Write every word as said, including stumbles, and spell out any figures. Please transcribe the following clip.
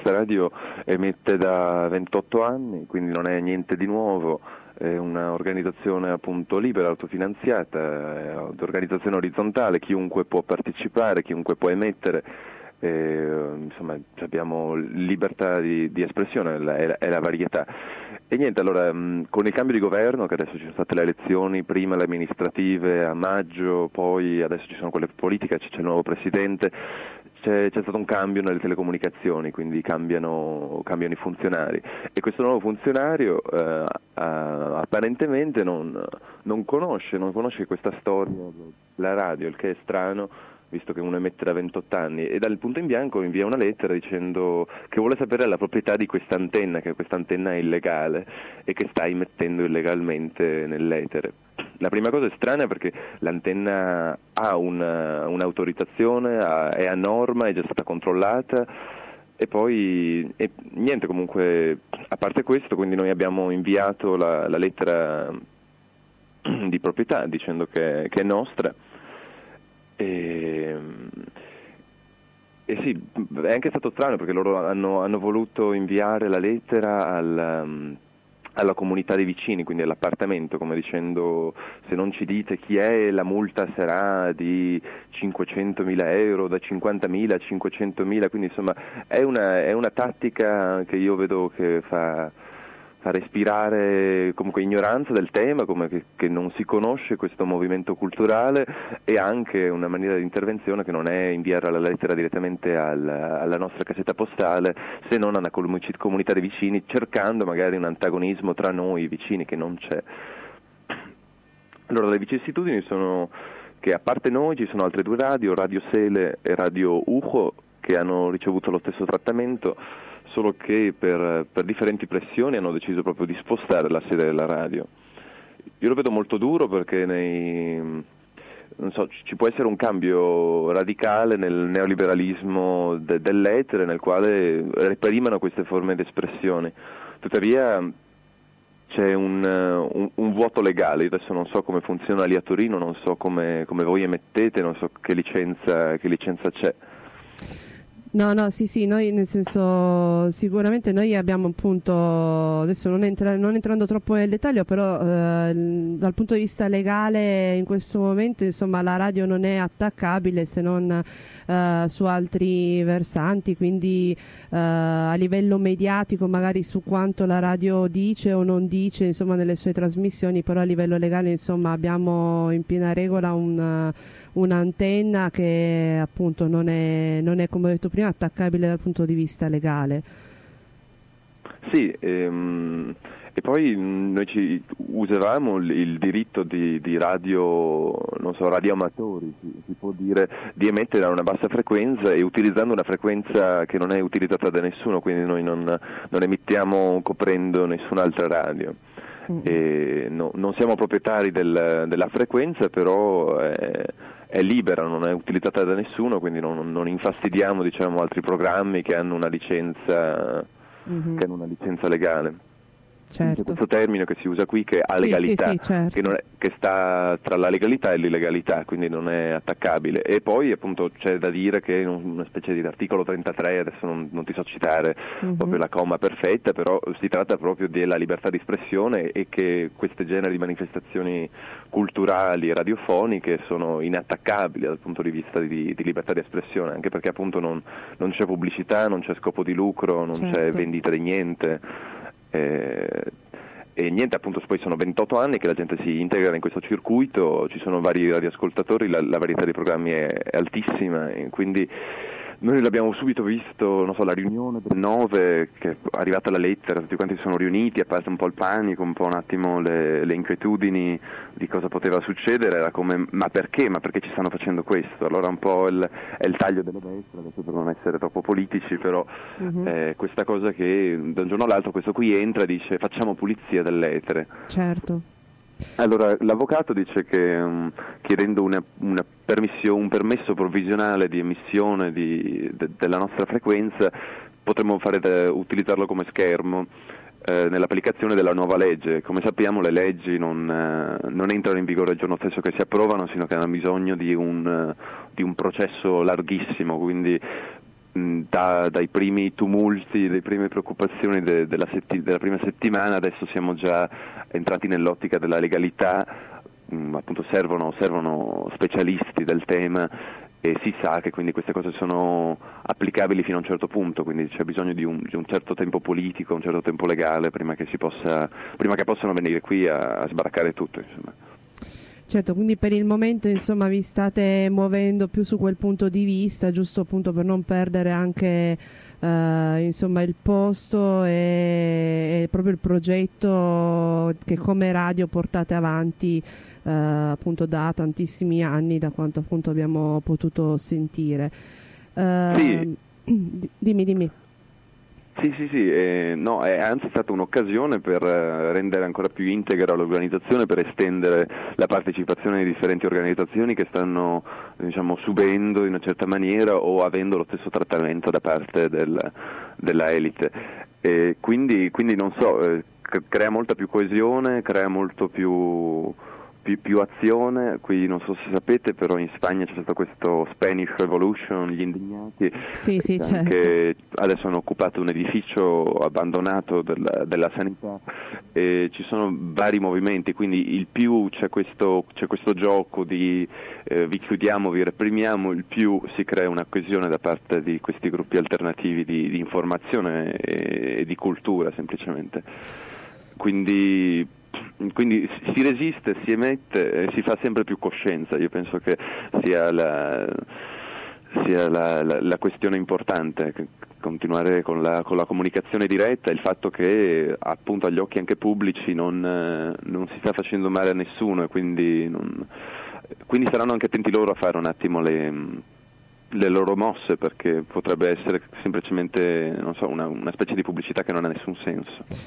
questa radio emette da ventotto anni, quindi non è niente di nuovo, è un'organizzazione appunto libera, autofinanziata, è un'organizzazione orizzontale, chiunque può partecipare, chiunque può emettere, e, insomma abbiamo libertà di, di espressione, è la, è la varietà. E niente, allora mh, con il cambio di governo, che adesso ci sono state le elezioni, prima le amministrative a maggio, poi adesso ci sono quelle politiche, c'è il nuovo presidente, c'è, c'è stato un cambio nelle telecomunicazioni, quindi cambiano, cambiano i funzionari, e questo nuovo funzionario eh, a, apparentemente non, non conosce, non conosce questa storia della radio, il che è strano, visto che uno emette da ventotto anni, e dal punto in bianco invia una lettera dicendo che vuole sapere la proprietà di questa antenna, che questa antenna è illegale e che sta immettendo illegalmente nell'etere. La prima cosa è strana perché l'antenna ha una, un'autorizzazione, ha, è a norma, è già stata controllata, e poi e, niente, comunque a parte questo, quindi noi abbiamo inviato la, la lettera di proprietà dicendo che, che è nostra. E, e sì, è anche stato strano perché loro hanno, hanno voluto inviare la lettera al, alla comunità dei vicini, quindi all'appartamento, come dicendo: se non ci dite chi è, la multa sarà di cinquecentomila euro, da cinquantamila a cinquecentomila, quindi insomma è una, è una tattica che io vedo che fa... fa respirare comunque ignoranza del tema, come che, che non si conosce questo movimento culturale, e anche una maniera di intervenzione che non è inviare la lettera direttamente al, alla nostra casetta postale, se non a una comunità dei vicini, cercando magari un antagonismo tra noi vicini che non c'è. Allora, le vicissitudini sono che a parte noi ci sono altre due radio, Radio Sele e Radio Ujo, che hanno ricevuto lo stesso trattamento, solo che per, per differenti pressioni hanno deciso proprio di spostare la sede della radio. Io lo vedo molto duro perché nei, non so, ci può essere un cambio radicale nel neoliberalismo de, dell'etere, nel quale reperimano queste forme di espressione. Tuttavia c'è un, un, un vuoto legale. Io adesso non so come funziona lì a Torino, non so come, come voi emettete, non so che licenza, che licenza c'è. No, no, sì, sì, noi nel senso sicuramente noi abbiamo appunto, adesso non, entra, non entrando troppo nel dettaglio, però eh, dal punto di vista legale in questo momento insomma la radio non è attaccabile se non eh, su altri versanti, quindi eh, a livello mediatico magari su quanto la radio dice o non dice insomma nelle sue trasmissioni, però a livello legale insomma abbiamo in piena regola un... un'antenna che appunto non è, non è, come ho detto prima, attaccabile dal punto di vista legale. Sì, ehm, e poi noi ci usavamo il, il diritto di, di radio, non so, radioamatori, si, si può dire, di emettere a una bassa frequenza e utilizzando una frequenza che non è utilizzata da nessuno, quindi noi non, non emettiamo coprendo nessun'altra radio. E no, non siamo proprietari del, della frequenza, però è, è libera, non è utilizzata da nessuno, quindi non, non infastidiamo diciamo altri programmi che hanno una licenza, mm-hmm. che hanno una licenza legale. Certo. C'è questo termine che si usa qui che ha sì, legalità, sì, sì, certo. che, non è, che sta tra la legalità e l'illegalità, quindi non è attaccabile. E poi appunto c'è da dire che è una specie di articolo trentatré, adesso non, non ti so citare mm-hmm. proprio la comma perfetta, però si tratta proprio della libertà di espressione e che questi generi di manifestazioni culturali e radiofoniche sono inattaccabili dal punto di vista di, di libertà di espressione, anche perché appunto non, non c'è pubblicità, non c'è scopo di lucro, non certo. c'è vendita di niente. Eh, e niente, appunto poi sono ventotto anni che la gente si integra in questo circuito, ci sono vari radioascoltatori, la, la varietà dei programmi è, è altissima, e quindi noi l'abbiamo subito visto, non so, la riunione del nove, che è arrivata la lettera, tutti quanti si sono riuniti, è parte un po' il panico, un po' un attimo le, le inquietudini di cosa poteva succedere, era come ma perché, ma perché ci stanno facendo questo? Allora un po' il, è il taglio della destra, adesso per non essere troppo politici, però uh-huh. eh, questa cosa che da un giorno all'altro questo qui entra e dice facciamo pulizia dell'etere. Certo. Allora, l'avvocato dice che um, chiedendo una, una permissio, un permesso provvisionale di emissione di, de, della nostra frequenza potremmo fare de, utilizzarlo come schermo eh, nell'applicazione della nuova legge. Come sappiamo le leggi non, eh, non entrano in vigore il giorno stesso che si approvano, sino che hanno bisogno di un, uh, di un processo larghissimo, quindi mh, da, dai primi tumulti, delle prime preoccupazioni de, della, setti, della prima settimana, adesso siamo già entrati nell'ottica della legalità, mh, appunto servono, servono specialisti del tema, e si sa che quindi queste cose sono applicabili fino a un certo punto, quindi c'è bisogno di un, di un certo tempo politico, un certo tempo legale prima che si possa, prima che possano venire qui a, a sbaraccare tutto, insomma. Certo, quindi per il momento insomma vi state muovendo più su quel punto di vista, giusto appunto per non perdere anche eh, insomma il posto e, e proprio il progetto che come radio portate avanti eh, appunto da tantissimi anni, da quanto appunto abbiamo potuto sentire. Eh, Sì. Dimmi, dimmi. Sì, sì, sì, eh, no, è anzi stata un'occasione per eh, rendere ancora più integra l'organizzazione, per estendere la partecipazione di differenti organizzazioni che stanno, diciamo, subendo in una certa maniera o avendo lo stesso trattamento da parte del, della elite. E quindi, quindi non so, eh, crea molta più coesione, crea molto più... Più, più azione. Qui non so se sapete, però in Spagna c'è stato questo Spanish Revolution, gli indignati, sì, sì, certo. che adesso hanno occupato un edificio abbandonato della, della sanità, e ci sono vari movimenti, quindi il più c'è questo, c'è questo gioco di eh, vi chiudiamo, vi reprimiamo, il più si crea una coesione da parte di questi gruppi alternativi di, di informazione e, e di cultura semplicemente. Quindi Quindi si resiste, si emette e si fa sempre più coscienza. Io penso che sia la, sia la, la, la questione importante, continuare con la, con la comunicazione diretta, e il fatto che appunto agli occhi anche pubblici non, non si sta facendo male a nessuno, e quindi, non, quindi saranno anche attenti loro a fare un attimo le, le loro mosse, perché potrebbe essere semplicemente, non so, una, una specie di pubblicità che non ha nessun senso.